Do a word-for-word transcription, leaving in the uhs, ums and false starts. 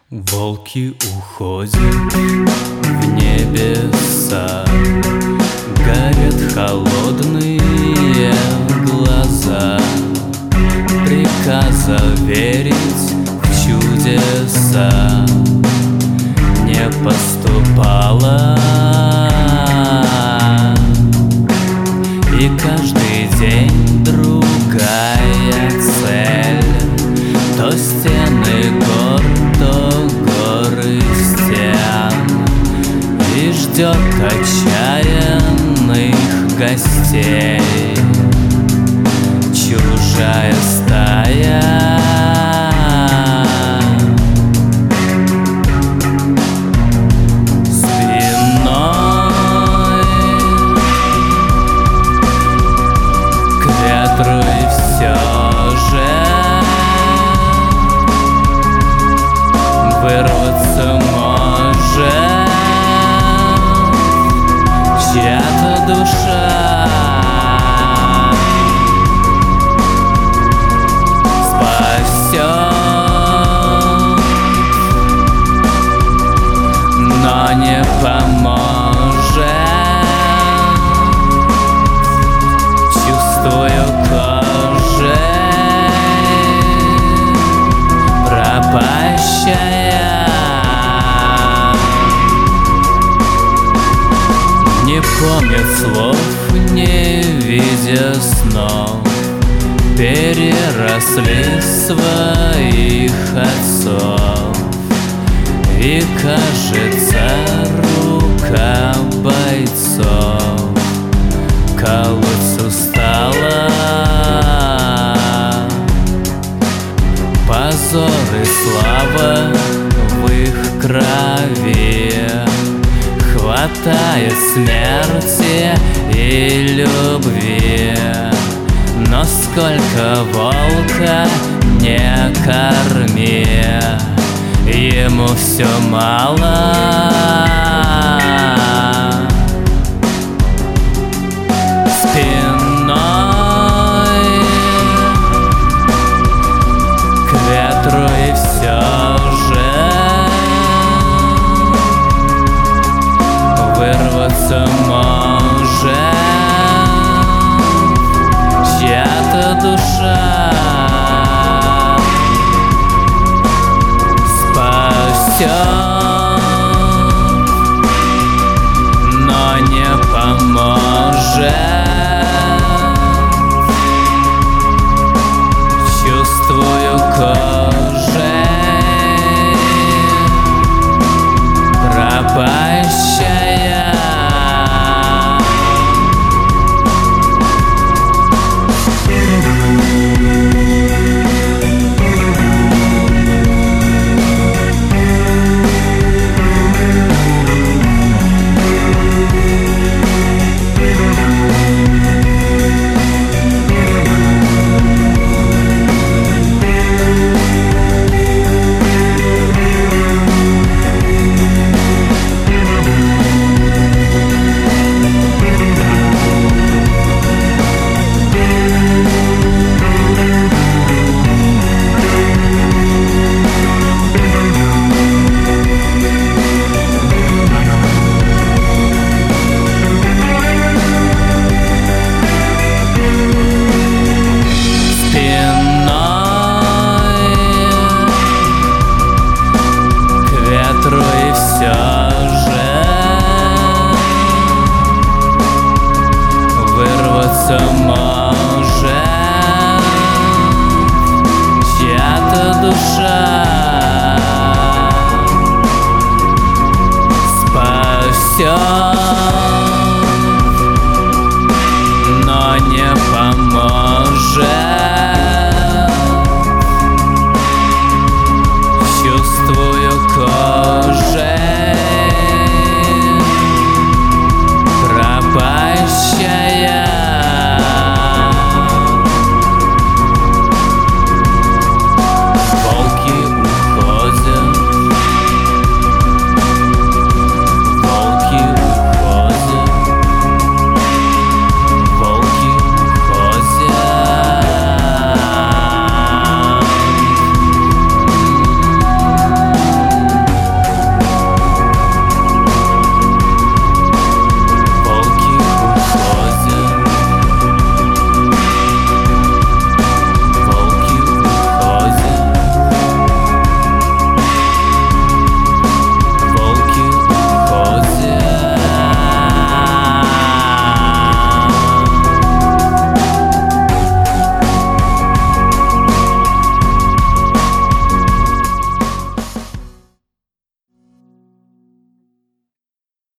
Волки уходят в небеса, горят холодные глаза. Приказа верить в чудеса не поступало, и каждый день другая цель. То стены гор, то горы стен, и ждет отчаянных гостей чужая стая. Спиной к ветру и все же вырваться может чья-то душа. Спасет, но не поможет. Чувствую кожей пропащая. Не помнят слов, не видя снов, переросли своих отцов. И кажется, рука бойцов колоть устала. Позор и слава в их крови, хватает смерти и любви. Но сколько волка не корми, ему все мало. Спиной к ветру и все же вырваться может чья-то душа. Спасет, но не поможет. Чувствую кожей